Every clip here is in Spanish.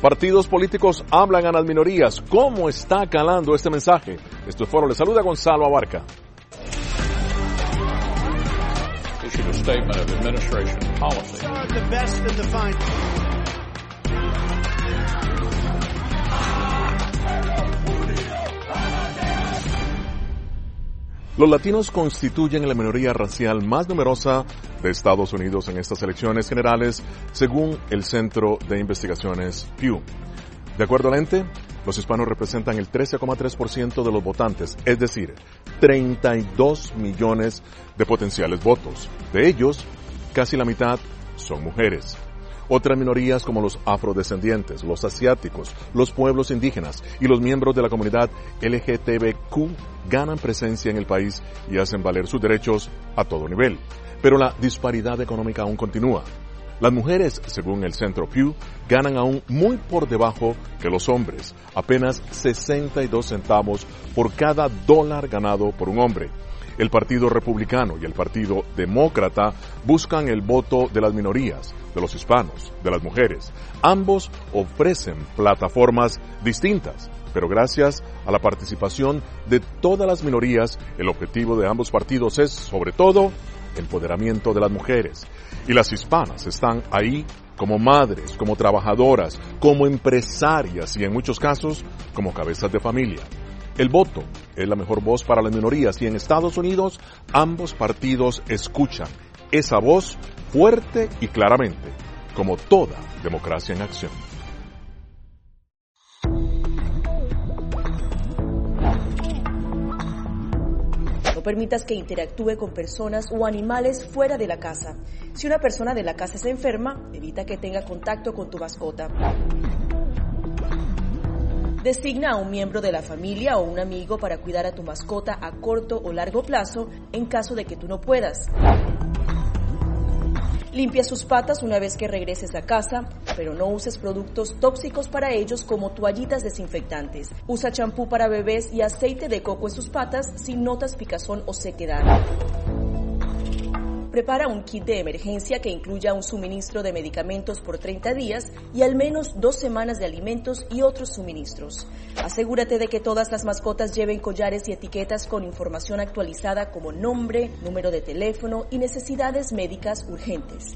Partidos políticos hablan a las minorías. ¿Cómo está calando este mensaje? Esto es Foro. Le saluda Gonzalo Abarca. Los latinos constituyen la minoría racial más numerosa de Estados Unidos en estas elecciones generales, según el Centro de Investigaciones Pew. De acuerdo al ente, los hispanos representan el 13,3% de los votantes, es decir, 32 millones de potenciales votos. De ellos, casi la mitad son mujeres. Otras minorías como los afrodescendientes, los asiáticos, los pueblos indígenas y los miembros de la comunidad LGTBQ ganan presencia en el país y hacen valer sus derechos a todo nivel. Pero la disparidad económica aún continúa. Las mujeres, según el Centro Pew, ganan aún muy por debajo que los hombres, apenas 62 centavos por cada dólar ganado por un hombre. El Partido Republicano y el Partido Demócrata buscan el voto de las minorías, de los hispanos, de las mujeres. Ambos ofrecen plataformas distintas, pero gracias a la participación de todas las minorías, el objetivo de ambos partidos es, sobre todo, empoderamiento de las mujeres. Y las hispanas están ahí como madres, como trabajadoras, como empresarias y en muchos casos como cabezas de familia. El voto es la mejor voz para las minorías y en Estados Unidos ambos partidos escuchan esa voz fuerte y claramente, como toda democracia en acción. No permitas que interactúe con personas o animales fuera de la casa. Si una persona de la casa se enferma, evita que tenga contacto con tu mascota. Designa a un miembro de la familia o un amigo para cuidar a tu mascota a corto o largo plazo en caso de que tú no puedas. Limpia sus patas una vez que regreses a casa, pero no uses productos tóxicos para ellos como toallitas desinfectantes. Usa champú para bebés y aceite de coco en sus patas si notas picazón o sequedad. Prepara un kit de emergencia que incluya un suministro de medicamentos por 30 días y al menos 2 semanas de alimentos y otros suministros. Asegúrate de que todas las mascotas lleven collares y etiquetas con información actualizada como nombre, número de teléfono y necesidades médicas urgentes.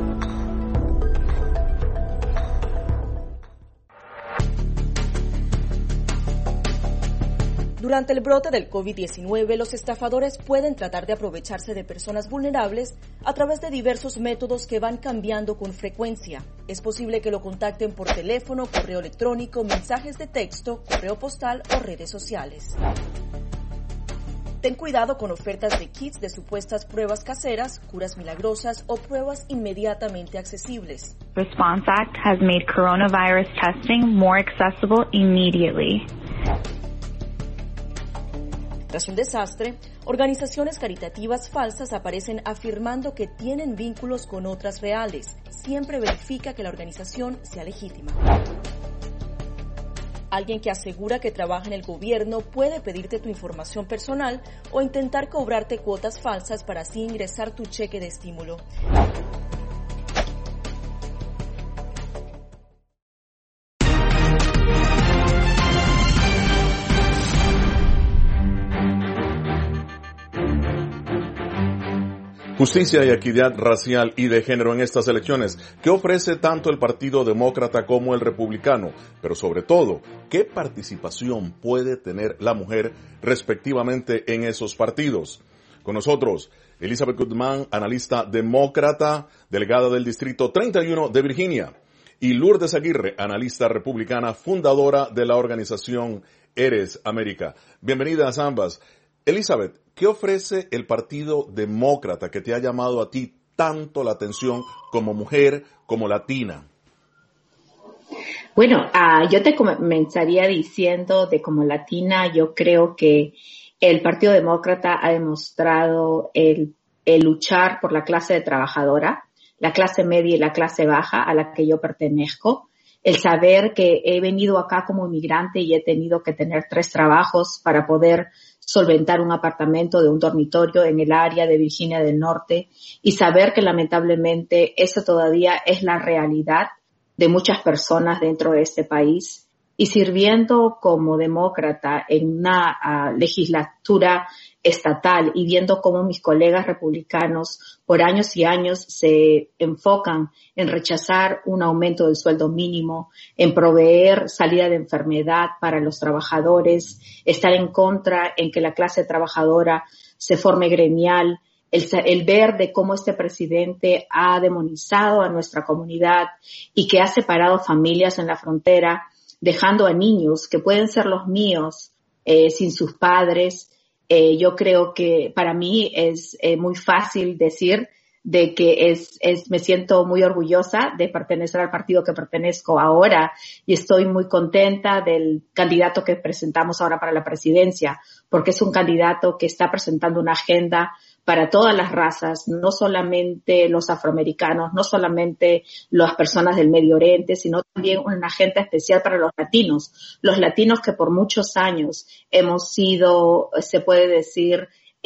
Durante el brote del COVID-19, los estafadores pueden tratar de aprovecharse de personas vulnerables a través de diversos métodos que van cambiando con frecuencia. Es posible que lo contacten por teléfono, correo electrónico, mensajes de texto, correo postal o redes sociales. Ten cuidado con ofertas de kits de supuestas pruebas caseras, curas milagrosas o pruebas inmediatamente accesibles. Response Act has made coronavirus testing more accessible immediately. Tras un desastre, organizaciones caritativas falsas aparecen afirmando que tienen vínculos con otras reales. Siempre verifica que la organización sea legítima. Alguien que asegura que trabaja en el gobierno puede pedirte tu información personal o intentar cobrarte cuotas falsas para así ingresar tu cheque de estímulo. Justicia y equidad racial y de género en estas elecciones. ¿Qué ofrece tanto el Partido Demócrata como el Republicano? Pero sobre todo, ¿qué participación puede tener la mujer respectivamente en esos partidos? Con nosotros, Elizabeth Guzmán, analista demócrata, delegada del Distrito 31 de Virginia, y Lourdes Aguirre, analista republicana, fundadora de la organización Eres América. Bienvenidas ambas. Elizabeth, ¿qué ofrece el Partido Demócrata que te ha llamado a ti tanto la atención como mujer, como latina? Bueno, yo te comenzaría diciendo de como latina, yo creo que el Partido Demócrata ha demostrado el luchar por la clase trabajadora, la clase media y la clase baja a la que yo pertenezco. El saber que he venido acá como inmigrante y he tenido que tener 3 trabajos para poder solventar un apartamento de un dormitorio en el área de Virginia del Norte y saber que lamentablemente eso todavía es la realidad de muchas personas dentro de este país y sirviendo como demócrata en una legislatura estatal y viendo cómo mis colegas republicanos por años y años se enfocan en rechazar un aumento del sueldo mínimo, en proveer salida de enfermedad para los trabajadores, estar en contra en que la clase trabajadora se forme gremial, el ver de cómo este presidente ha demonizado a nuestra comunidad y que ha separado familias en la frontera, dejando a niños que pueden ser los míos sin sus padres. Yo creo que para mí es muy fácil decir de que me siento muy orgullosa de pertenecer al partido que pertenezco ahora y estoy muy contenta del candidato que presentamos ahora para la presidencia, porque es un candidato que está presentando una agenda para todas las razas, no solamente los afroamericanos, no solamente las personas del Medio Oriente, sino también una agenda especial para los latinos que por muchos años hemos sido, se puede decir,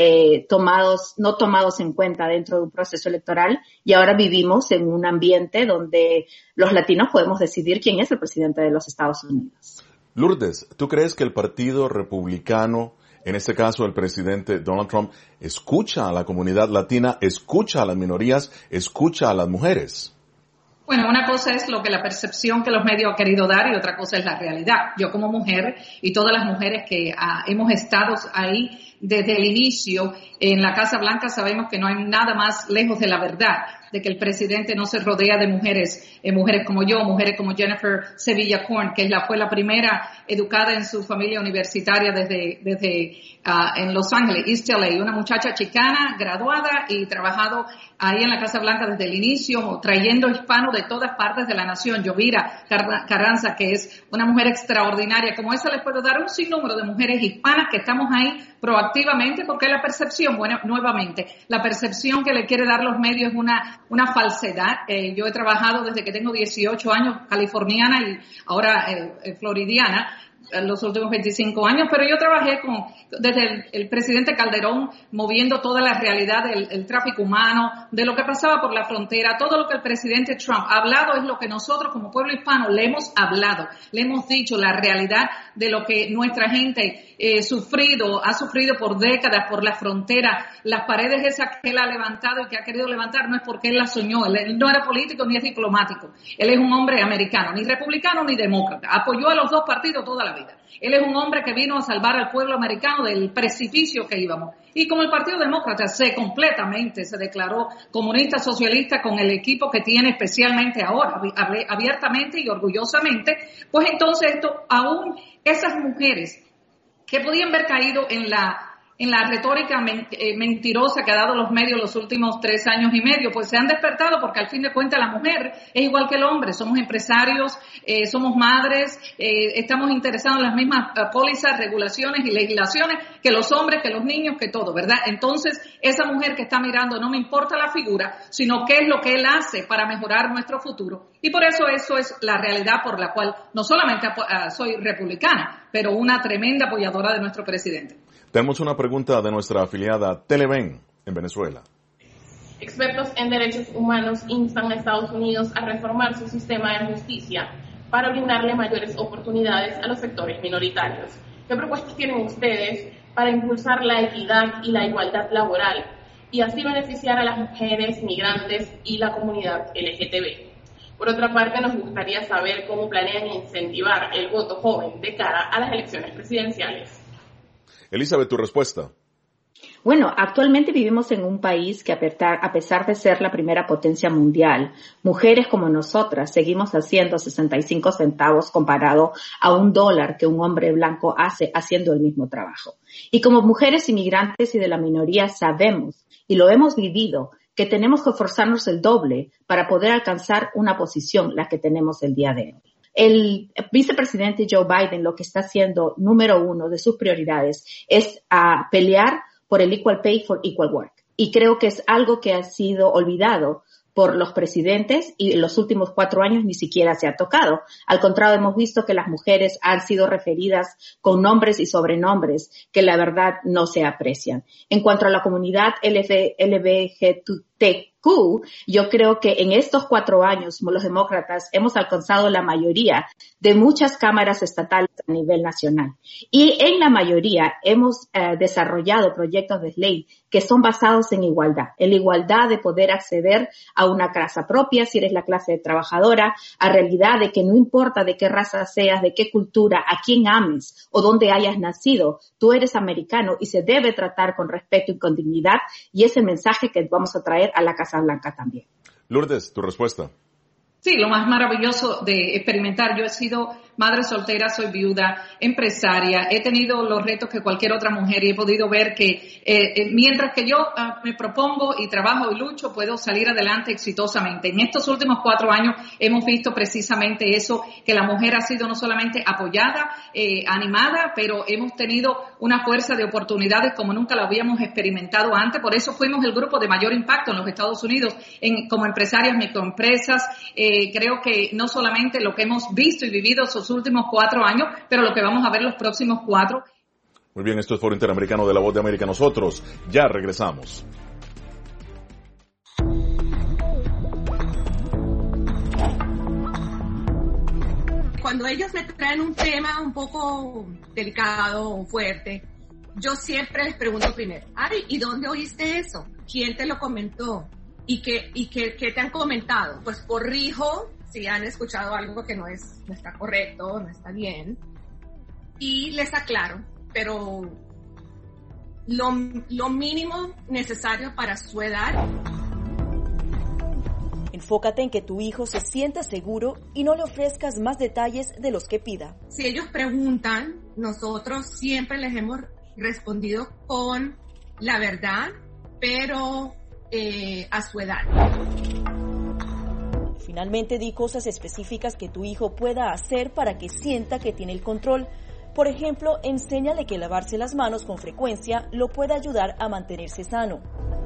no tomados en cuenta dentro de un proceso electoral y ahora vivimos en un ambiente donde los latinos podemos decidir quién es el presidente de los Estados Unidos. Lourdes, ¿tú crees que el Partido Republicano, en este caso el presidente Donald Trump, escucha a la comunidad latina, escucha a las minorías, escucha a las mujeres? Bueno, una cosa es la percepción que los medios han querido dar y otra cosa es la realidad. Yo como mujer y todas las mujeres que hemos estado ahí desde el inicio en la Casa Blanca sabemos que no hay nada más lejos de la verdad, de que el presidente no se rodea de mujeres como yo, mujeres como Jennifer Sevilla Corn, que fue la primera educada en su familia universitaria desde en Los Ángeles, East LA, una muchacha chicana, graduada y trabajado ahí en la Casa Blanca desde el inicio, trayendo hispanos de todas partes de la nación. Yovira Carranza, que es una mujer extraordinaria, como esa les puedo dar un sinnúmero de mujeres hispanas que estamos ahí proactivamente, porque la percepción, bueno, nuevamente, la percepción que le quiere dar los medios es una falsedad. Yo he trabajado desde que tengo 18 años, californiana y ahora floridiana, los últimos 25 años, pero yo trabajé desde el presidente Calderón moviendo toda la realidad del tráfico humano, de lo que pasaba por la frontera, todo lo que el presidente Trump ha hablado es lo que nosotros como pueblo hispano le hemos hablado, le hemos dicho la realidad de lo que nuestra gente ha sufrido por décadas por la frontera, las paredes esas que él ha levantado y que ha querido levantar no es porque él las soñó, él no era político ni es diplomático, él es un hombre americano, ni republicano ni demócrata, apoyó a los dos partidos toda la vida. Él es un hombre que vino a salvar al pueblo americano del precipicio que íbamos. Y como el Partido Demócrata se declaró comunista socialista con el equipo que tiene especialmente ahora, abiertamente y orgullosamente, pues entonces aún esas mujeres que podían haber caído en la retórica mentirosa que ha dado los medios los últimos 3 años y medio, pues se han despertado porque al fin de cuentas la mujer es igual que el hombre, somos empresarios, somos madres, estamos interesados en las mismas pólizas, regulaciones y legislaciones que los hombres, que los niños, que todo, ¿verdad? Entonces, esa mujer que está mirando no me importa la figura, sino qué es lo que él hace para mejorar nuestro futuro. Y por eso es la realidad por la cual no solamente soy republicana, pero una tremenda apoyadora de nuestro presidente. Tenemos una pregunta de nuestra afiliada Televen en Venezuela. Expertos en derechos humanos instan a Estados Unidos a reformar su sistema de justicia para brindarle mayores oportunidades a los sectores minoritarios. ¿Qué propuestas tienen ustedes para impulsar la equidad y la igualdad laboral y así beneficiar a las mujeres, migrantes y la comunidad LGTB? Por otra parte, nos gustaría saber cómo planean incentivar el voto joven de cara a las elecciones presidenciales. Elizabeth, tu respuesta. Bueno, actualmente vivimos en un país que a pesar de ser la primera potencia mundial, mujeres como nosotras seguimos haciendo 65 centavos comparado a $1 que un hombre blanco hace haciendo el mismo trabajo. Y como mujeres inmigrantes y de la minoría sabemos, y lo hemos vivido, que tenemos que esforzarnos el doble para poder alcanzar una posición, la que tenemos el día de hoy. El vicepresidente Joe Biden lo que está haciendo, número 1 de sus prioridades, es pelear por el Equal Pay for Equal Work. Y creo que es algo que ha sido olvidado por los presidentes y en los últimos 4 años ni siquiera se ha tocado. Al contrario, hemos visto que las mujeres han sido referidas con nombres y sobrenombres que la verdad no se aprecian. En cuanto a la comunidad LGBTQ+, yo creo que en estos 4 años los demócratas hemos alcanzado la mayoría de muchas cámaras estatales a nivel nacional. Y en la mayoría hemos desarrollado proyectos de ley que son basados en la igualdad de poder acceder a una casa propia si eres la clase trabajadora, a realidad de que no importa de qué raza seas, de qué cultura, a quién ames o dónde hayas nacido, tú eres americano y se debe tratar con respeto y con dignidad, y ese mensaje que vamos a traer a la Casa Blanca también. Lourdes, tu respuesta. Sí, lo más maravilloso de experimentar. Yo he sido madre soltera, soy viuda, empresaria, he tenido los retos que cualquier otra mujer y he podido ver que mientras que yo me propongo y trabajo y lucho, puedo salir adelante exitosamente. En estos últimos 4 años hemos visto precisamente eso, que la mujer ha sido no solamente apoyada, animada, pero hemos tenido una fuerza de oportunidades como nunca la habíamos experimentado antes. Por eso fuimos el grupo de mayor impacto en los Estados Unidos como empresarias, microempresas. Creo que no solamente lo que hemos visto y vivido esos últimos 4 años, pero lo que vamos a ver los próximos 4. Muy bien, esto es Foro Interamericano de La Voz de América. Nosotros ya regresamos. Cuando ellos me traen un tema un poco delicado o fuerte, yo siempre les pregunto primero, ¿y dónde oíste eso? ¿Quién te lo comentó? ¿Y qué te han comentado? Pues corrijo si han escuchado algo que no está correcto, no está bien, y les aclaro, pero lo mínimo necesario para su edad. Enfócate en que tu hijo se sienta seguro y no le ofrezcas más detalles de los que pida. Si ellos preguntan, nosotros siempre les hemos respondido con la verdad, pero a su edad. Finalmente, di cosas específicas que tu hijo pueda hacer para que sienta que tiene el control. Por ejemplo, enséñale que lavarse las manos con frecuencia lo puede ayudar a mantenerse sano.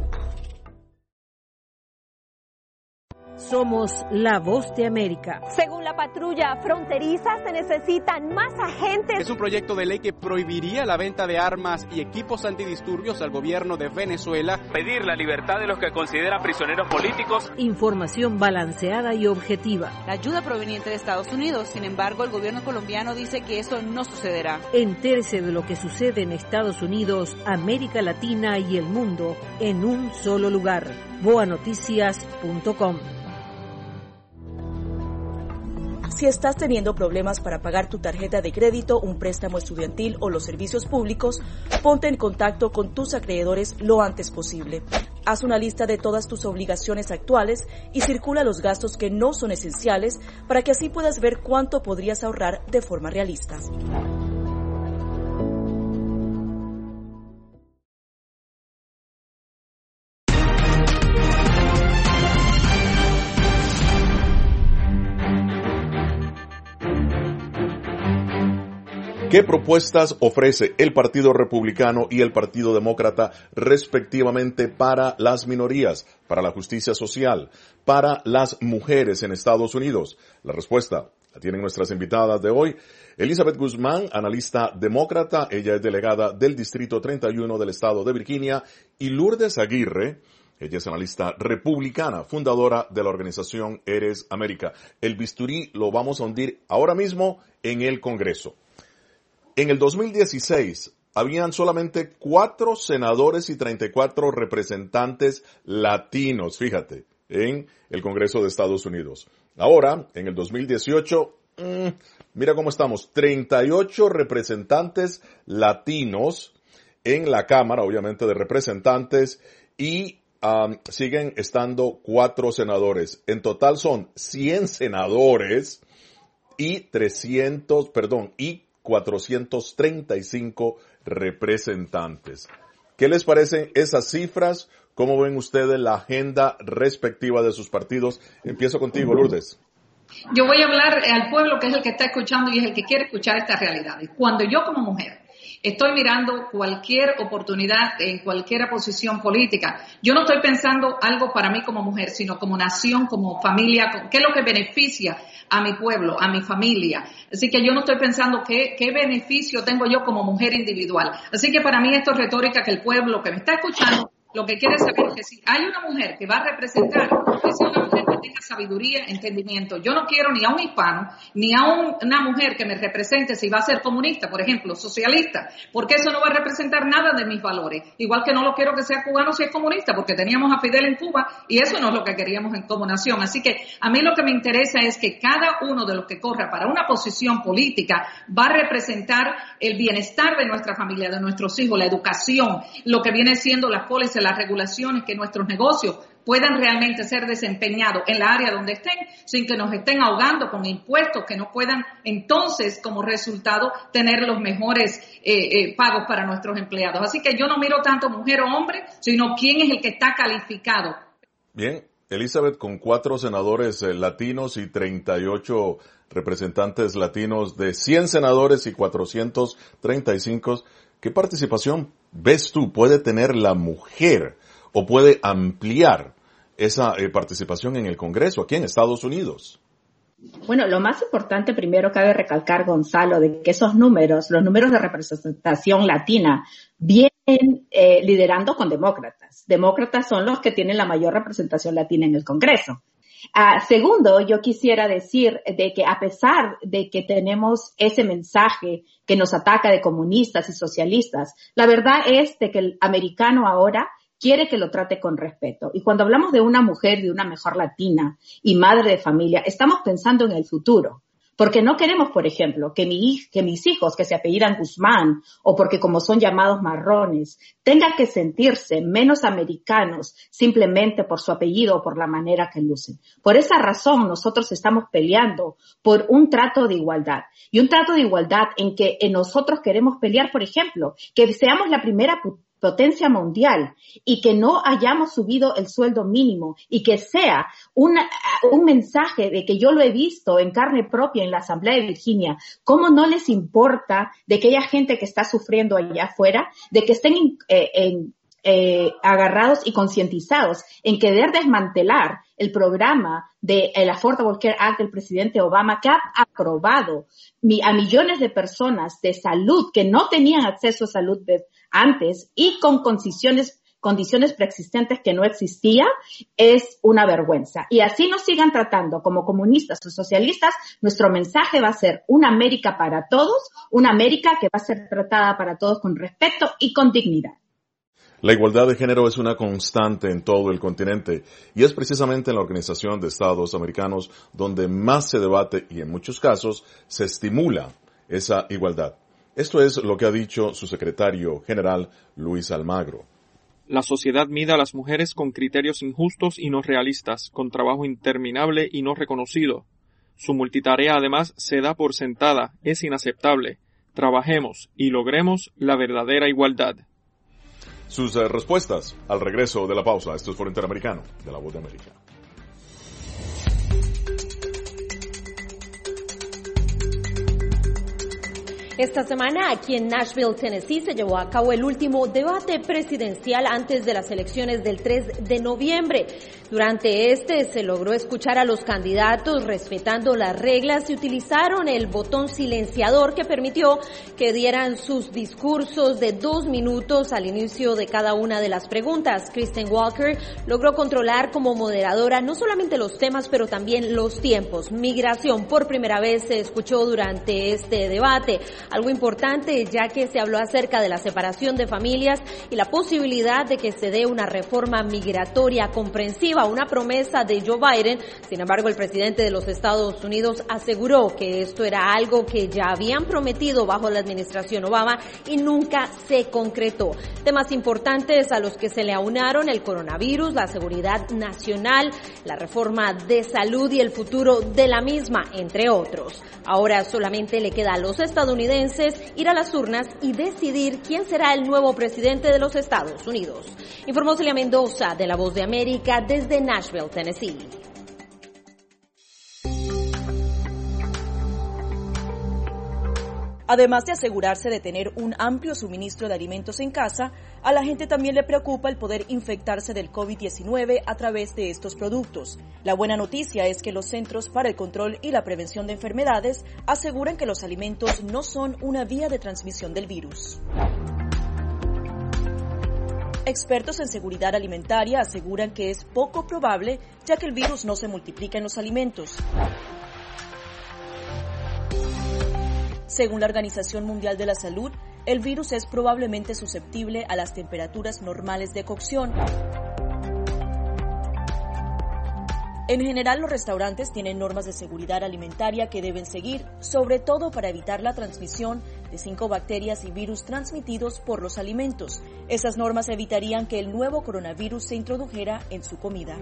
Somos la voz de América. Según la patrulla fronteriza, se necesitan más agentes. Es un proyecto de ley que prohibiría la venta de armas y equipos antidisturbios al gobierno de Venezuela. Pedir la libertad de los que consideran prisioneros políticos. Información balanceada y objetiva. La ayuda proveniente de Estados Unidos. Sin embargo, el gobierno colombiano dice que eso no sucederá. Entérese de lo que sucede en Estados Unidos, América Latina y el mundo en un solo lugar. boanoticias.com. Si estás teniendo problemas para pagar tu tarjeta de crédito, un préstamo estudiantil o los servicios públicos, ponte en contacto con tus acreedores lo antes posible. Haz una lista de todas tus obligaciones actuales y circula los gastos que no son esenciales para que así puedas ver cuánto podrías ahorrar de forma realista. ¿Qué propuestas ofrece el Partido Republicano y el Partido Demócrata respectivamente para las minorías, para la justicia social, para las mujeres en Estados Unidos? La respuesta la tienen nuestras invitadas de hoy. Elizabeth Guzmán, analista demócrata, ella es delegada del Distrito 31 del Estado de Virginia, y Lourdes Aguirre, ella es analista republicana, fundadora de la organización Eres América. El bisturí lo vamos a hundir ahora mismo en el Congreso. En el 2016, habían solamente 4 senadores y 34 representantes latinos, fíjate, en el Congreso de Estados Unidos. Ahora, en el 2018, mira cómo estamos, 38 representantes latinos en la Cámara, obviamente, de Representantes, y siguen estando 4 senadores. En total son 100 senadores y 435 representantes. ¿Qué les parecen esas cifras? ¿Cómo ven ustedes la agenda respectiva de sus partidos? Empiezo contigo, Lourdes. Yo voy a hablar al pueblo, que es el que está escuchando y es el que quiere escuchar estas realidades. Cuando yo como mujer estoy mirando cualquier oportunidad en cualquier posición política, yo no estoy pensando algo para mí como mujer, sino como nación, como familia, qué es lo que beneficia a mi pueblo, a mi familia. Así que yo no estoy pensando qué beneficio tengo yo como mujer individual. Así que para mí esto es retórica, que el pueblo que me está escuchando Lo que quiere saber es que si hay una mujer que va a representar, que sea una mujer que tenga sabiduría, entendimiento. Yo no quiero ni a un hispano, ni a una mujer que me represente si va a ser comunista, por ejemplo, socialista, porque eso no va a representar nada de mis valores. Igual que no lo quiero que sea cubano si es comunista, porque teníamos a Fidel en Cuba y eso no es lo que queríamos como nación. Así que a mí lo que me interesa es que cada uno de los que corra para una posición política va a representar el bienestar de nuestra familia, de nuestros hijos, la educación, lo que viene siendo las pólizas, las regulaciones, que nuestros negocios puedan realmente ser desempeñados en la área donde estén, sin que nos estén ahogando con impuestos que no puedan entonces como resultado tener los mejores pagos para nuestros empleados. Así que yo no miro tanto mujer o hombre, sino quién es el que está calificado. Bien, Elizabeth, con 4 senadores latinos y 38 representantes latinos de 100 senadores y 435, ¿qué participación ves tú puede tener la mujer o puede ampliar esa participación en el Congreso aquí en Estados Unidos? Bueno, lo más importante primero cabe recalcar, Gonzalo, de que esos números, los números de representación latina, vienen liderando con demócratas. Demócratas son los que tienen la mayor representación latina en el Congreso. Segundo, yo quisiera decir de que a pesar de que tenemos ese mensaje que nos ataca de comunistas y socialistas, la verdad es de que el americano ahora quiere que lo trate con respeto. Y cuando hablamos de una mujer, de una mejor latina y madre de familia, estamos pensando en el futuro. Porque no queremos, por ejemplo, que mis hijos que se apellidan Guzmán o porque como son llamados marrones, tengan que sentirse menos americanos simplemente por su apellido o por la manera que lucen. Por esa razón nosotros estamos peleando por un trato de igualdad. Y un trato de igualdad en que nosotros queremos pelear, por ejemplo, que seamos la primera potencia mundial y que no hayamos subido el sueldo mínimo y que sea un mensaje de que yo lo he visto en carne propia en la Asamblea de Virginia, cómo no les importa de aquella gente que está sufriendo allá afuera, de que estén agarrados y concientizados en querer desmantelar el programa del Affordable Care Act del presidente Obama, que ha aprobado a millones de personas de salud que no tenían acceso a salud antes y con condiciones preexistentes que no existían, es una vergüenza. Y así nos sigan tratando como comunistas o socialistas, nuestro mensaje va a ser una América para todos, una América que va a ser tratada para todos con respeto y con dignidad. La igualdad de género es una constante en todo el continente y es precisamente en la Organización de Estados Americanos donde más se debate y en muchos casos se estimula esa igualdad. Esto es lo que ha dicho su secretario general, Luis Almagro. La sociedad mide a las mujeres con criterios injustos y no realistas, con trabajo interminable y no reconocido. Su multitarea además se da por sentada, es inaceptable. Trabajemos y logremos la verdadera igualdad. Sus respuestas al regreso de la pausa. Esto es Foro Interamericano de La Voz de América. Esta semana, aquí en Nashville, Tennessee, se llevó a cabo el último debate presidencial antes de las elecciones del 3 de noviembre. Durante se logró escuchar a los candidatos respetando las reglas y utilizaron el botón silenciador que permitió que dieran sus discursos de 2 minutos al inicio de cada una de las preguntas. Kristen Walker logró controlar como moderadora no solamente los temas, pero también los tiempos. Migración por primera vez se escuchó durante este debate. Algo importante, ya que se habló acerca de la separación de familias y la posibilidad de que se dé una reforma migratoria comprensiva, una promesa de Joe Biden. Sin embargo, el presidente de los Estados Unidos aseguró que esto era algo que ya habían prometido bajo la administración Obama y nunca se concretó. Temas importantes a los que se le aunaron el coronavirus, la seguridad nacional, la reforma de salud y el futuro de la misma, entre otros. Ahora solamente le queda a los estadounidenses ir a las urnas y decidir quién será el nuevo presidente de los Estados Unidos. Informó Celia Mendoza de La Voz de América desde Nashville, Tennessee. Además de asegurarse de tener un amplio suministro de alimentos en casa, a la gente también le preocupa el poder infectarse del COVID-19 a través de estos productos. La buena noticia es que los Centros para el Control y la Prevención de Enfermedades aseguran que los alimentos no son una vía de transmisión del virus. Expertos en seguridad alimentaria aseguran que es poco probable, ya que el virus no se multiplica en los alimentos. Según la Organización Mundial de la Salud, el virus es probablemente susceptible a las temperaturas normales de cocción. En general, los restaurantes tienen normas de seguridad alimentaria que deben seguir, sobre todo para evitar la transmisión de 5 bacterias y virus transmitidos por los alimentos. Esas normas evitarían que el nuevo coronavirus se introdujera en su comida.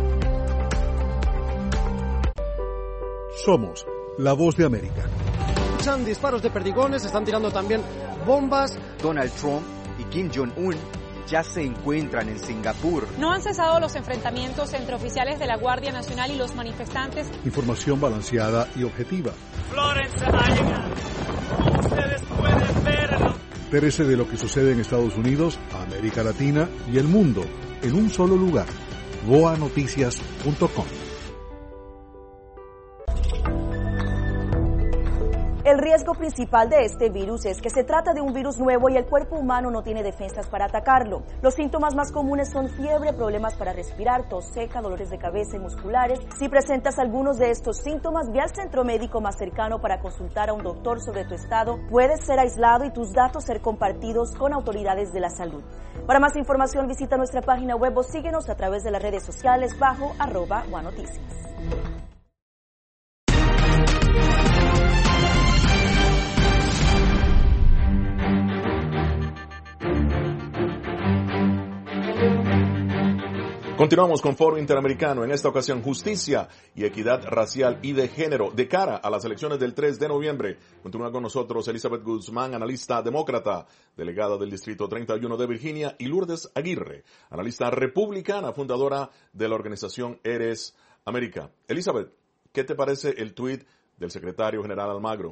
Somos la voz de América. Escuchan disparos de perdigones, están tirando también bombas. Donald Trump y Kim Jong-un ya se encuentran en Singapur. No han cesado los enfrentamientos entre oficiales de la Guardia Nacional y los manifestantes. Información balanceada y objetiva. Florence ha llegado. Ustedes pueden verlo. Entérese de lo que sucede en Estados Unidos, América Latina y el mundo en un solo lugar. voanoticias.com. El riesgo principal de este virus es que se trata de un virus nuevo y el cuerpo humano no tiene defensas para atacarlo. Los síntomas más comunes son fiebre, problemas para respirar, tos seca, dolores de cabeza y musculares. Si presentas algunos de estos síntomas, ve al centro médico más cercano para consultar a un doctor sobre tu estado. Puedes ser aislado y tus datos ser compartidos con autoridades de la salud. Para más información, visita nuestra página web o síguenos a través de las redes sociales bajo @guanoticias. Continuamos con Foro Interamericano, en esta ocasión justicia y equidad racial y de género de cara a las elecciones del 3 de noviembre. Continúa con nosotros Elizabeth Guzmán, analista demócrata, delegada del Distrito 31 de Virginia, y Lourdes Aguirre, analista republicana, fundadora de la organización Eres América. Elizabeth, ¿qué te parece el tuit del secretario general Almagro?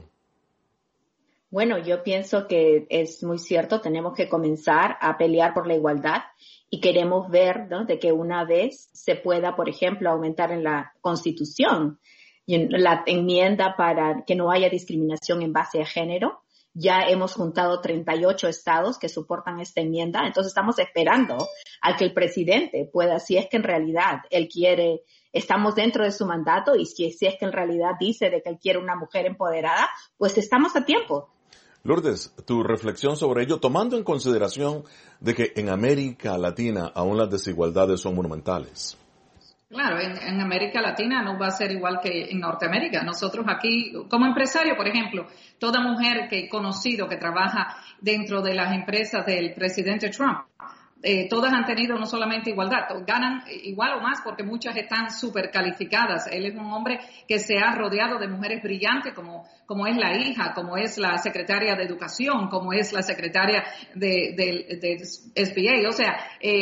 Bueno, yo pienso que es muy cierto, tenemos que comenzar a pelear por la igualdad y queremos ver, ¿no?, de que una vez se pueda, por ejemplo, aumentar en la Constitución la enmienda para que no haya discriminación en base a género. Ya hemos juntado 38 estados que soportan esta enmienda, entonces estamos esperando a que el presidente pueda, si es que en realidad él quiere, estamos dentro de su mandato y si es que en realidad dice de que él quiere una mujer empoderada, pues estamos a tiempo. Lourdes, tu reflexión sobre ello, tomando en consideración de que en América Latina aún las desigualdades son monumentales. Claro, en América Latina no va a ser igual que en Norteamérica. Nosotros aquí, como empresario, por ejemplo, toda mujer que he conocido que trabaja dentro de las empresas del presidente Trump, todas han tenido no solamente igualdad, ganan igual o más porque muchas están súper calificadas. Él es un hombre que se ha rodeado de mujeres brillantes como es la hija, como es la secretaria de Educación, como es la secretaria de SBA. O sea,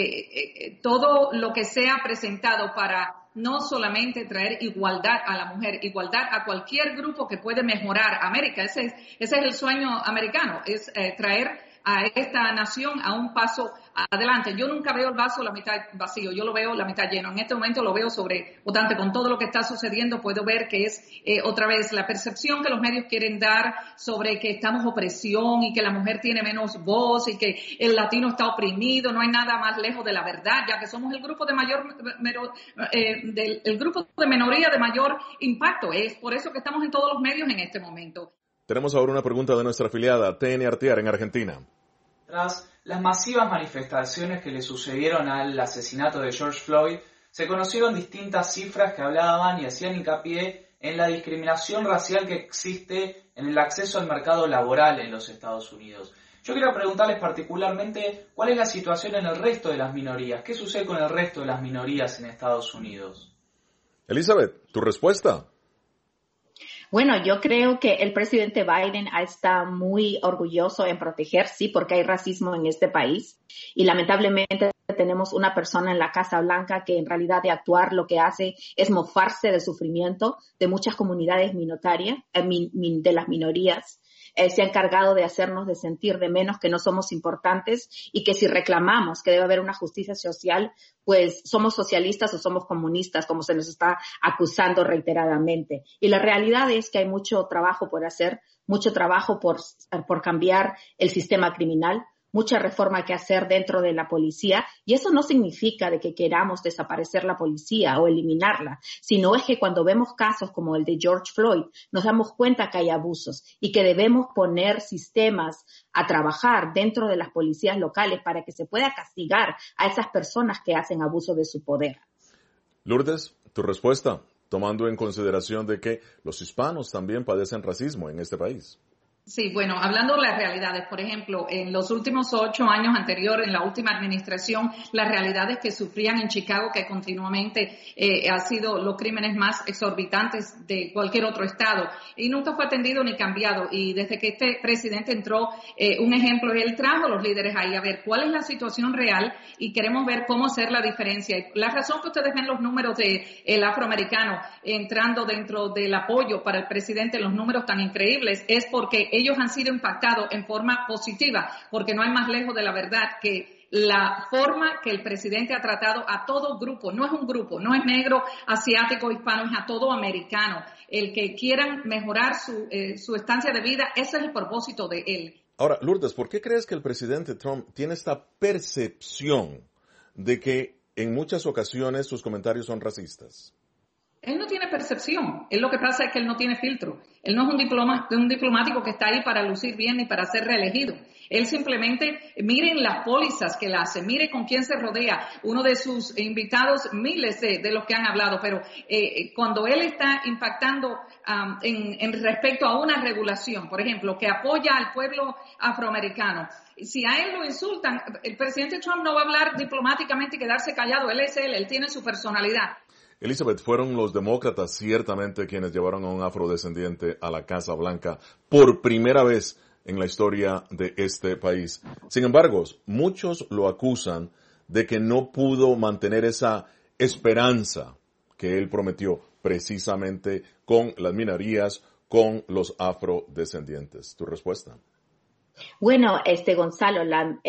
todo lo que sea presentado para no solamente traer igualdad a la mujer, igualdad a cualquier grupo que puede mejorar América. Ese es el sueño americano, es traer a esta nación a un paso adelante. Yo nunca veo el vaso la mitad vacío, yo lo veo la mitad lleno. En este momento lo veo sobrebotante. Con todo lo que está sucediendo puedo ver que es otra vez la percepción que los medios quieren dar sobre que estamos opresión y que la mujer tiene menos voz y que el latino está oprimido. No hay nada más lejos de la verdad, ya que somos el grupo de el grupo de minoría de mayor impacto. Es por eso que estamos en todos los medios en este momento. Tenemos ahora una pregunta de nuestra afiliada, TN Artear, en Argentina. Tras las masivas manifestaciones que le sucedieron al asesinato de George Floyd, se conocieron distintas cifras que hablaban y hacían hincapié en la discriminación racial que existe en el acceso al mercado laboral en los Estados Unidos. Yo quería preguntarles particularmente cuál es la situación en el resto de las minorías. ¿Qué sucede con el resto de las minorías en Estados Unidos? Elizabeth, ¿tu respuesta? Bueno, yo creo que el presidente Biden está muy orgulloso en proteger, sí, porque hay racismo en este país y lamentablemente tenemos una persona en la Casa Blanca que en realidad de actuar lo que hace es mofarse del sufrimiento de muchas comunidades minoritarias, de las minorías. Se ha encargado de hacernos de sentir de menos, que no somos importantes y que si reclamamos que debe haber una justicia social, pues somos socialistas o somos comunistas, como se nos está acusando reiteradamente. Y la realidad es que hay mucho trabajo por hacer, mucho trabajo por cambiar el sistema criminal, mucha reforma que hacer dentro de la policía, y eso no significa de que queramos desaparecer la policía o eliminarla, sino es que cuando vemos casos como el de George Floyd, nos damos cuenta que hay abusos y que debemos poner sistemas a trabajar dentro de las policías locales para que se pueda castigar a esas personas que hacen abuso de su poder. Lourdes, tu respuesta, tomando en consideración de que los hispanos también padecen racismo en este país. Sí, bueno, hablando de las realidades, por ejemplo, en los últimos 8 años anteriores, en la última administración, las realidades que sufrían en Chicago, que continuamente ha sido los crímenes más exorbitantes de cualquier otro estado, y nunca fue atendido ni cambiado. Y desde que este presidente entró, un ejemplo, él trajo a los líderes ahí a ver cuál es la situación real y queremos ver cómo hacer la diferencia. Y la razón que ustedes ven los números del afroamericano entrando dentro del apoyo para el presidente, los números tan increíbles, es porque ellos han sido impactados en forma positiva, porque no hay más lejos de la verdad que la forma que el presidente ha tratado a todo grupo, no es un grupo, no es negro, asiático, hispano, es a todo americano. El que quieran mejorar su estancia de vida, ese es el propósito de él. Ahora, Lourdes, ¿por qué crees que el presidente Trump tiene esta percepción de que en muchas ocasiones sus comentarios son racistas? Él no tiene percepción. Lo que pasa es que él no tiene filtro. Él no es un diplomático que está ahí para lucir bien ni para ser reelegido. Él simplemente, miren las pólizas que él hace, mire con quién se rodea. Uno de sus invitados, miles de los que han hablado, pero cuando él está impactando en respecto a una regulación, por ejemplo, que apoya al pueblo afroamericano, si a él lo insultan, el presidente Trump no va a hablar diplomáticamente y quedarse callado. Él es él tiene su personalidad. Elizabeth, fueron los demócratas ciertamente quienes llevaron a un afrodescendiente a la Casa Blanca por primera vez en la historia de este país. Sin embargo, muchos lo acusan de que no pudo mantener esa esperanza que él prometió precisamente con las minorías, con los afrodescendientes. ¿Tu respuesta? Bueno, Gonzalo,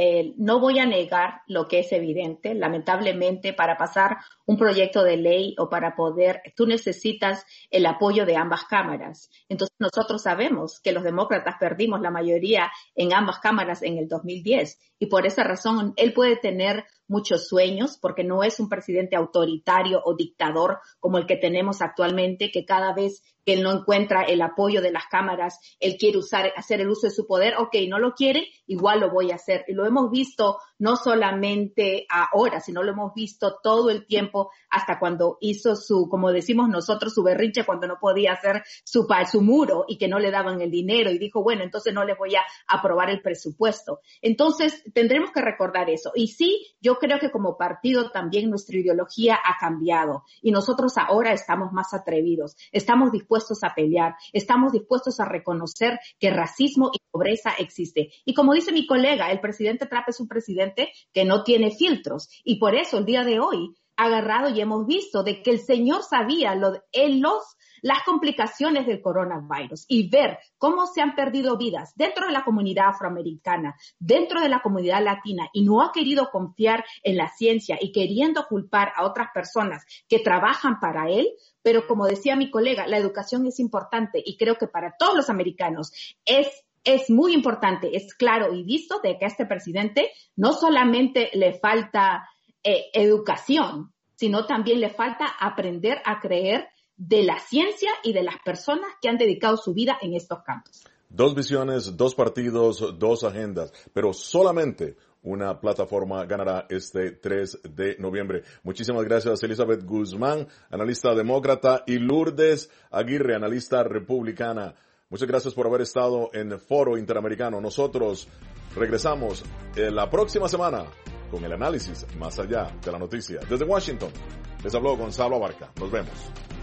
no voy a negar lo que es evidente. Lamentablemente, para pasar un proyecto de ley o para poder, tú necesitas el apoyo de ambas cámaras. Entonces, nosotros sabemos que los demócratas perdimos la mayoría en ambas cámaras en el 2010 y por esa razón él puede tener muchos sueños porque no es un presidente autoritario o dictador como el que tenemos actualmente, que cada vez que él no encuentra el apoyo de las cámaras, él quiere hacer el uso de su poder. Ok, no lo quiere, igual lo voy a hacer. Y lo hemos visto no solamente ahora, sino lo hemos visto todo el tiempo hasta cuando hizo como decimos nosotros, su berrinche cuando no podía hacer su muro y que no le daban el dinero y dijo, bueno, entonces no les voy a aprobar el presupuesto. Entonces, tendremos que recordar eso. Y sí, yo creo que como partido también nuestra ideología ha cambiado y nosotros ahora estamos más atrevidos, estamos dispuestos a pelear, estamos dispuestos a reconocer que racismo y pobreza existe. Y como dice mi colega, el presidente Trump es un presidente que no tiene filtros y por eso el día de hoy ha agarrado y hemos visto de que el señor sabía las complicaciones del coronavirus y ver cómo se han perdido vidas dentro de la comunidad afroamericana, dentro de la comunidad latina y no ha querido confiar en la ciencia y queriendo culpar a otras personas que trabajan para él. Pero como decía mi colega, la educación es importante y creo que para todos los americanos es muy importante, es claro y visto de que a este presidente no solamente le falta educación, sino también le falta aprender a creer de la ciencia y de las personas que han dedicado su vida en estos campos. 2 visiones, 2 partidos, 2 agendas, pero solamente una plataforma ganará este 3 de noviembre. Muchísimas gracias, Elizabeth Guzmán, analista demócrata, y Lourdes Aguirre, analista republicana. Muchas gracias por haber estado en Foro Interamericano. Nosotros regresamos la próxima semana con el análisis más allá de la noticia. Desde Washington, les habló Gonzalo Abarca. Nos vemos.